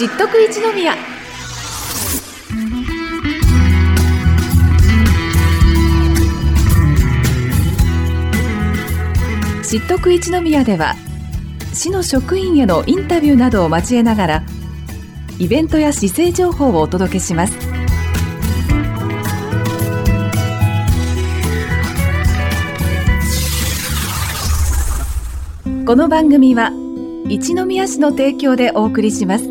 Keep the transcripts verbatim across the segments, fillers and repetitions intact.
知っとく一宮。知っとく一宮では市の職員へのインタビューなどを交えながらイベントや市政情報をお届けします。この番組は一宮市の提供でお送りします。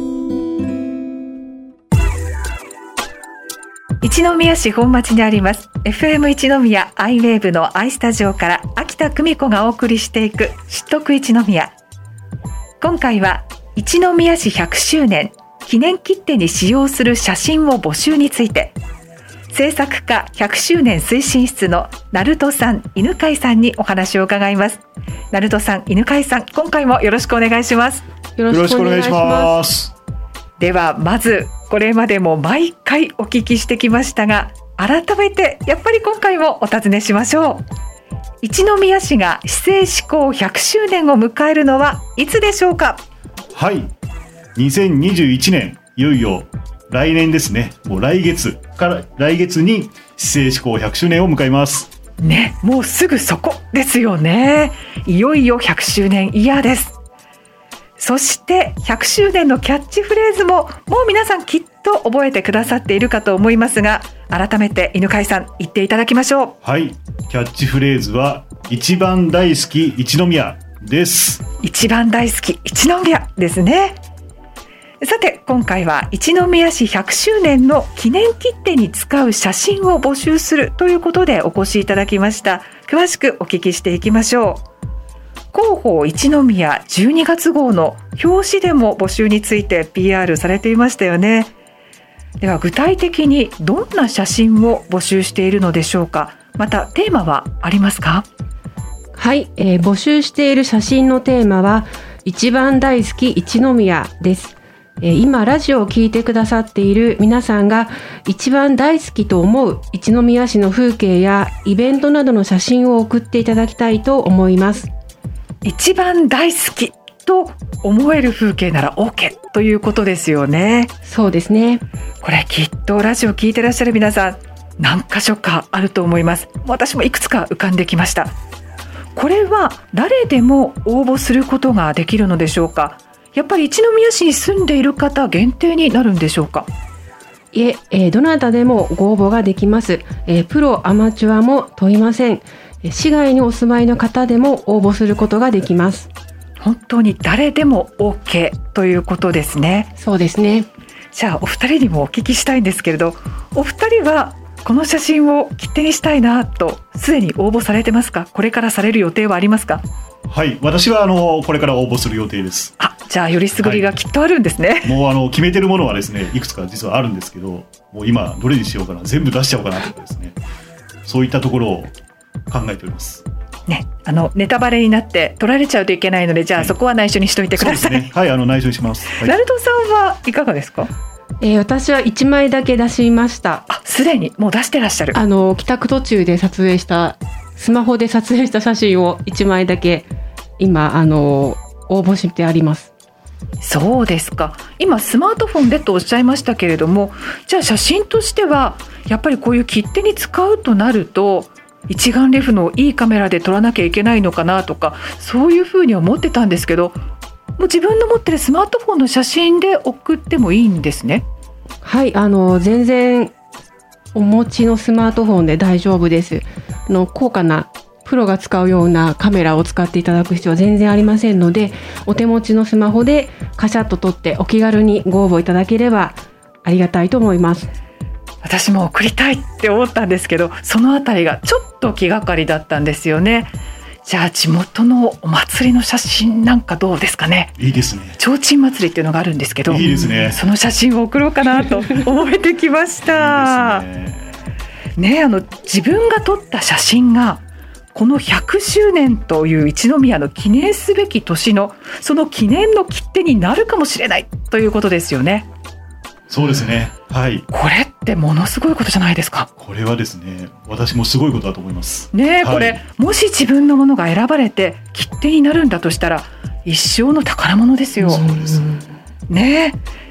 一宮市本町にあります エフエム 一宮アイウェーブの アイスタジオから秋田久美子がお送りしていく知っとく一宮。今回は一宮市ひゃくしゅうねん記念切手に使用する写真を募集について、制作課ひゃくしゅうねん推進室の鳴門さん、犬飼さんにお話を伺います。鳴門さん、犬飼さん、今回もよろしくお願いします。 よろしくお願いします。 ではまず、これまでも毎回お聞きしてきましたが、改めてやっぱり今回もお尋ねしましょう。一宮市が市政施行ひゃくしゅうねんを迎えるのはいつでしょうか？ はい、にせんにじゅういちねん、いよいよ来年ですね。もう来月から来月に市政施行ひゃくしゅうねんを迎えますね。もうすぐそこですよね。いよいよひゃくしゅうねんイヤーです。そしてひゃくしゅうねんのキャッチフレーズももう皆さんきっと覚えてくださっているかと思いますが、改めて犬飼さん言っていただきましょう。 はい、キャッチフレーズは一番大好き一宮です。 一番大好き一宮ですね。さて今回は一宮市ひゃくしゅうねんの記念切手に使う写真を募集するということでお越しいただきました。詳しくお聞きしていきましょう。広報一宮じゅうにがつ号の表紙でも募集について ピーアール されていましたよね。では具体的にどんな写真を募集しているのでしょうか。またテーマはありますか？ はい、えー、募集している写真のテーマは一番大好き一宮です。えー、今ラジオを聞いてくださっている皆さんが一番大好きと思う一宮市の風景やイベントなどの写真を送っていただきたいと思います。 一番大好きと思える風景なら OK ということですよね。 そうですね。 これきっとラジオ聞いてらっしゃる皆さん何箇所かあると思います。私もいくつか浮かんできました。これは誰でも応募することができるのでしょうか？やっぱり一宮市に住んでいる方限定になるんでしょうか？ いえ、えー、どなたでもご応募ができます。えー、プロアマチュアも問いません。市外にお住まいの方でも応募することができます。 本当に誰でも OK ということですね。 そうですね。 じゃあお二人にもお聞きしたいんですけれど、お二人はこの写真を切手にしたいなとすでに応募されてますか？これからされる予定はありますか？ はい、私はあのこれから応募する予定です。 あ、じゃあよりすぐりがきっとあるんですね。 はい、もうあの決めてるものはですねいくつか実はあるんですけど、もう今どれにしようかな、全部出しちゃおうかなとかですね、そういったところを考えておりますね。あのネタバレになって取られちゃうといけないので、じゃあ、はい、そこは内緒にしといてください。 そうですね、はい、あの内緒にします。はい、 鳴門さんはいかがですか？ えー、私はいちまいだけ出しました。 あ、すでにもう出してらっしゃる。 あの帰宅途中で撮影したスマホで撮影した写真をいちまいだけ今あの応募してあります。 そうですか。今スマートフォンでとおっしゃいましたけれども、じゃあ写真としてはやっぱりこういう切手に使うとなると一眼レフのいいカメラで撮らなきゃいけないのかなとか、そういうふうに思ってたんですけど、もう自分の持ってるスマートフォンの写真で送ってもいいんですね。 はい、あの全然お持ちのスマートフォンで大丈夫です。あの高価なプロが使うようなカメラを使っていただく必要は全然ありませんので、お手持ちのスマホでカシャッと撮ってお気軽にご応募いただければありがたいと思います。 私も送りたいって思ったんですけど、そのあたりがちょっと気がかりだったんですよね。じゃあ地元のお祭りの写真なんかどうですかね？ いいですね。 提灯祭りっていうのがあるんですけど、 いいですね。 その写真を送ろうかなと思えてきましたいいですね。ね、あの自分が撮った写真がこのひゃくしゅうねんという一宮の記念すべき年のその記念の切手になるかもしれないということですよね。 そうですね、はい、 これってものすごいことじゃないですか。 これはですね、私もすごいことだと思いますね。これ、はい、もし自分のものが選ばれて切手になるんだとしたら一生の宝物ですよ。 そうですね。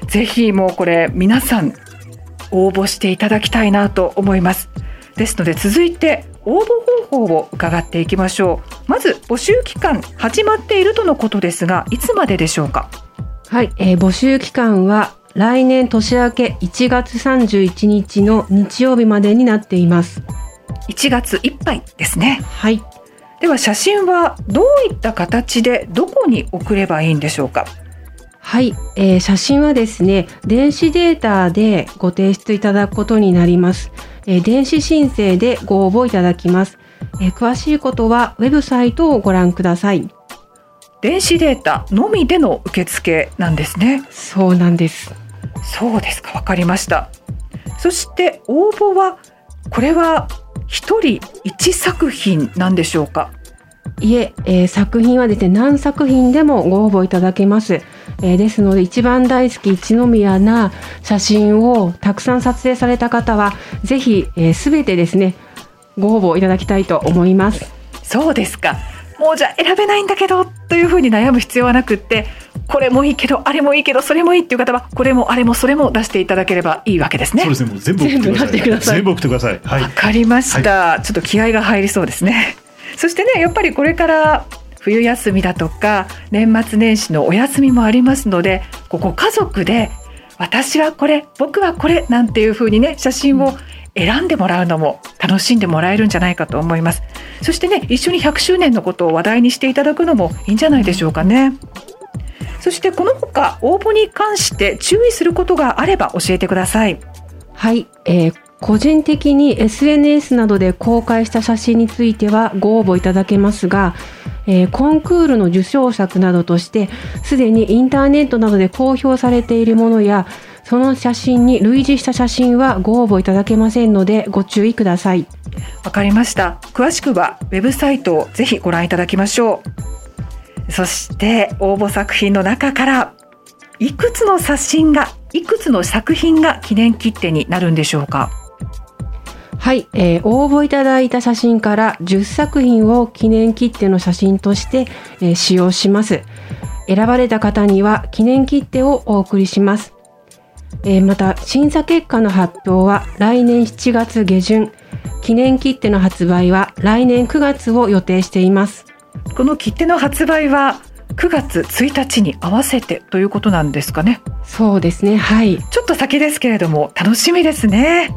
ぜひもうこれ皆さん応募していただきたいなと思います。ですので続いて応募方法を伺っていきましょう。まず募集期間始まっているとのことですが、いつまででしょうか？ はい、えー、募集期間は来年年明けいちがつさんじゅういちにちの日曜日までになっています。 いちがついっぱいですね。 はい。 では写真はどういった形でどこに送ればいいんでしょうか？ はい、えー、写真はですね、電子データでご提出いただくことになります。えー、電子申請でご応募いただきます。えー、詳しいことはウェブサイトをご覧ください。 電子データのみでの受付なんですね。 そうなんです。 そうですか、わかりました。そして応募はこれは一人一作品なんでしょうか？ いえ、えー、作品はですね、何作品でもご応募いただけます。えー、ですので一番大好き一宮な写真をたくさん撮影された方はぜひ、えー、全てですねご応募いただきたいと思います。 そうですか。もうじゃあ選べないんだけどというふうに悩む必要はなくって、これもいいけどあれもいいけどそれもいいっていう方はこれもあれもそれも出していただければいいわけですね。 そうですね、もう全部送ってください。 全部出してください。 全部送ってください。はい。 わかりました、はい、ちょっと気合が入りそうですね。そしてね、やっぱりこれから冬休みだとか年末年始のお休みもありますので、ここ家族で私はこれ僕はこれなんていう風にね写真を選んでもらうのも楽しんでもらえるんじゃないかと思います。そしてね、一緒にひゃくしゅうねんのことを話題にしていただくのもいいんじゃないでしょうかね。そしてこの他応募に関して注意することがあれば教えてください。 はい、えー、個人的に エスエヌエス などで公開した写真についてはご応募いただけますが、えー、コンクールの受賞作などとしてすでにインターネットなどで公表されているものやその写真に類似した写真はご応募いただけませんのでご注意ください。 わかりました。詳しくはウェブサイトをぜひご覧いただきましょう。そして応募作品の中からいくつの写真がいくつの作品が記念切手になるんでしょうか？ はい、えー、応募いただいた写真からじゅっさく品を記念切手の写真として、えー、使用します。選ばれた方には記念切手をお送りします。えー、また審査結果の発表は来年しちがつげじゅん、記念切手の発売は来年くがつを予定しています。 この切手の発売はくがつついたちに合わせてということなんですかね？ そうですね、はい。 ちょっと先ですけれども楽しみですね。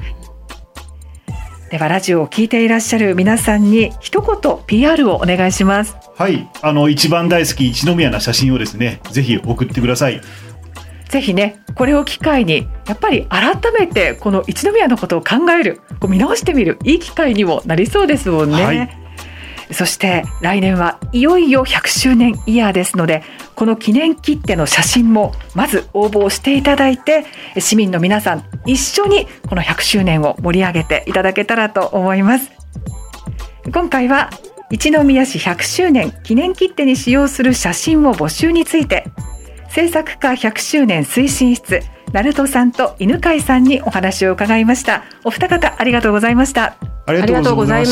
ではラジオを聞いていらっしゃる皆さんに一言 ピーアール をお願いします。 はい、あの一番大好き一宮な写真をですねぜひ送ってください。 ぜひね、これを機会にやっぱり改めてこの一宮のことを考える、こう見直してみるいい機会にもなりそうですもんね。はい、そして来年はいよいよひゃくしゅうねんイヤーですので、この記念切手の写真もまず応募をしていただいて、市民の皆さん一緒にこのひゃくしゅうねんを盛り上げていただけたらと思います。今回は一宮市ひゃくしゅうねん記念切手に使用する写真を募集について、制作家ひゃくしゅうねん推進室鳴門さんと犬飼さんにお話を伺いました。お二方ありがとうございました。 ありがとうございました。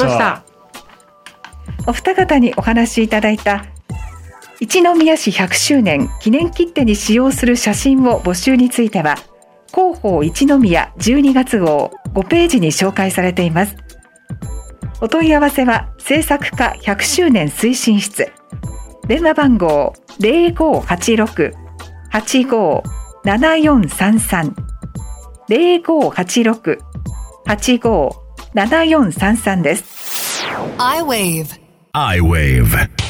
お二方にお話しいただいた一宮市ひゃくしゅうねん記念切手に使用する写真を募集については広報一宮じゅうにがつ号ごページに紹介されています。お問い合わせは制作家ひゃくしゅうねん推進室、電話番号 ゼロごはちろく はちごななよんさんさん ゼロごはちろく はちごななよんさんさん です。 iWave iWave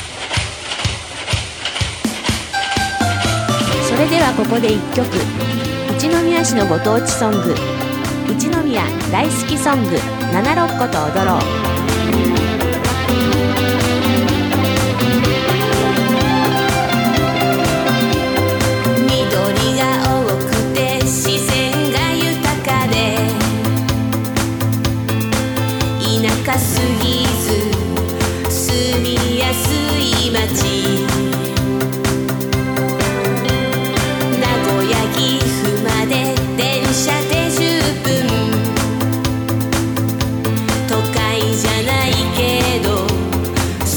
それではここでいっきょく、一宮市のご当地ソング、一宮大好きソングななろっこと踊ろう。緑が多くて自然が豊かで田舎すぎず住みやすい街、名古屋岐阜まで電車でじゅっぷん、都会じゃないけど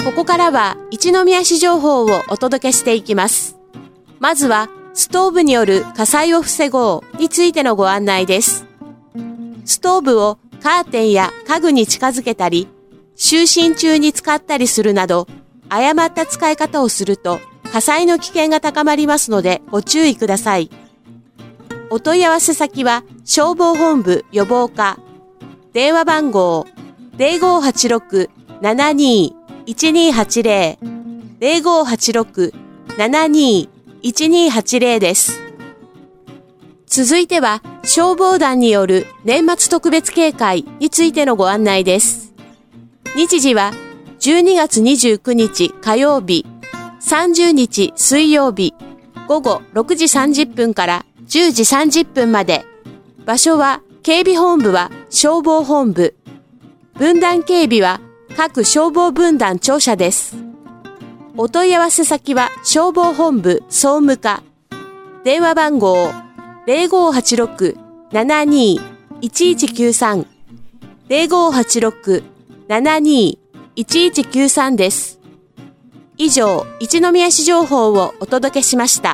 ここからは一宮市情報をお届けしていきます。まずはストーブによる火災を防ごうについてのご案内です。ストーブをカーテンや家具に近づけたり、就寝中に使ったりするなど、誤った使い方をすると火災の危険が高まりますのでご注意ください。お問い合わせ先は消防本部予防課、電話番号 ゼロごはちろく ななにー いちにーはちゼロ ゼロごはちろく ななにー いちにーはちゼロ です。続いては消防団による年末特別警戒についてのご案内です。日時はじゅうにがつにじゅうくにち火曜日、さんじゅうにち水曜日、午後ろくじさんじゅっぷんからじゅうじさんじゅっぷんまで。場所は警備本部は消防本部。分団警備は各消防分団庁舎です。お問い合わせ先は消防本部総務課。電話番号 ゼロごはちろく ななにー いちいちきゅうさん ゼロごはちろく ななにー いちいちきゅうさん です。以上、一宮市情報をお届けしました。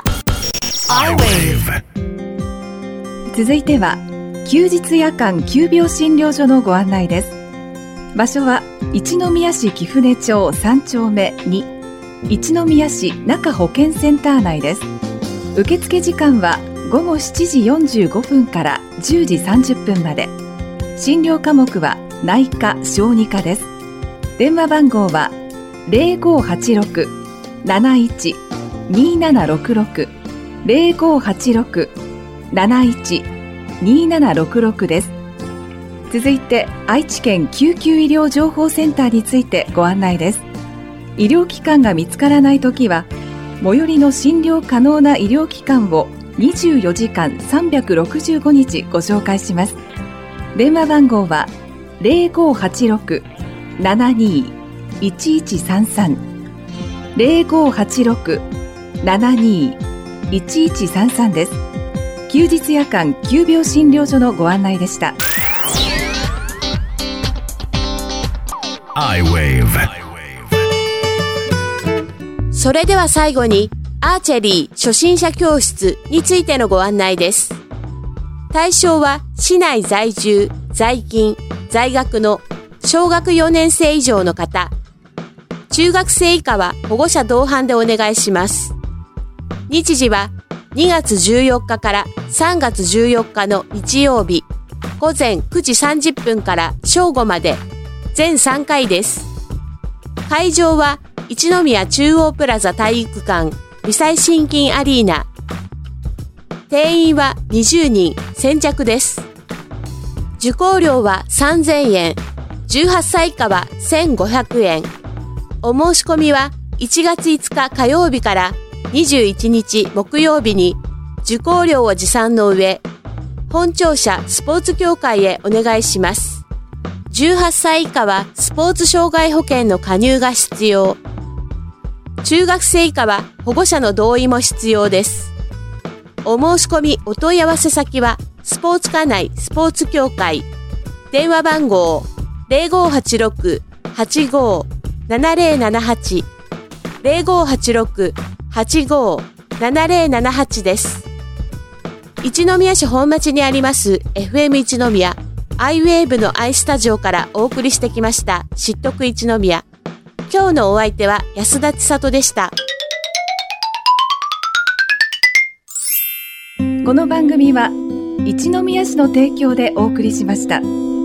続いては休日夜間急病診療所のご案内です。場所は一宮市貴船町さんちょうめに、一宮市中保健センター内です。受付時間はごごしちじよんじゅうごふんからじゅうじさんじゅっぷんまで。診療科目は内科・小児科です。電話番号はゼロごはちろく なないち にななろくろく ゼロごはちろく なないち にななろくろく です。続いて愛知県救急医療情報センターについてご案内です。医療機関が見つからないときは、最寄りの診療可能な医療機関をにじゅうよじかんさんびゃくろくじゅうごにちご紹介します。電話番号はゼロごはちろく ななにー いちいちさんさん ゼロごはちろく ななにー いちいちさんさん です。休日夜間急病診療所のご案内でした。 iWave。 それでは最後にアーチェリー初心者教室についてのご案内です。対象は市内在住、在勤、在学の小学よねんせい以上の方。中学生以下は保護者同伴でお願いします。日時はにがつじゅうよっかからさんがつじゅうよっかの日曜日、ごぜんくじさんじゅっぷんから正午まで、全さんかいです。会場は一宮中央プラザ体育館微細心筋アリーナ。定員はにじゅうにん、先着です。受講料はさんぜんえん、じゅうはっさい以下はせんごひゃくえん。お申し込みはいちがついつか火曜日からにじゅういちにち木曜日に受講料を持参の上、本庁舎スポーツ協会へお願いします。じゅうはっさい以下はスポーツ障害保険の加入が必要。中学生以下は保護者の同意も必要です。お申し込みお問い合わせ先はスポーツ課内スポーツ協会。電話番号ゼロごはちろく はちご ななゼロななはち ゼロごはちろく はちご ななゼロななはち です。一宮市本町にあります エフエム 一宮iWave の i スタジオからお送りしてきました知っとく一宮。今日のお相手は安田千里でした。 この番組は一宮市の提供でお送りしました。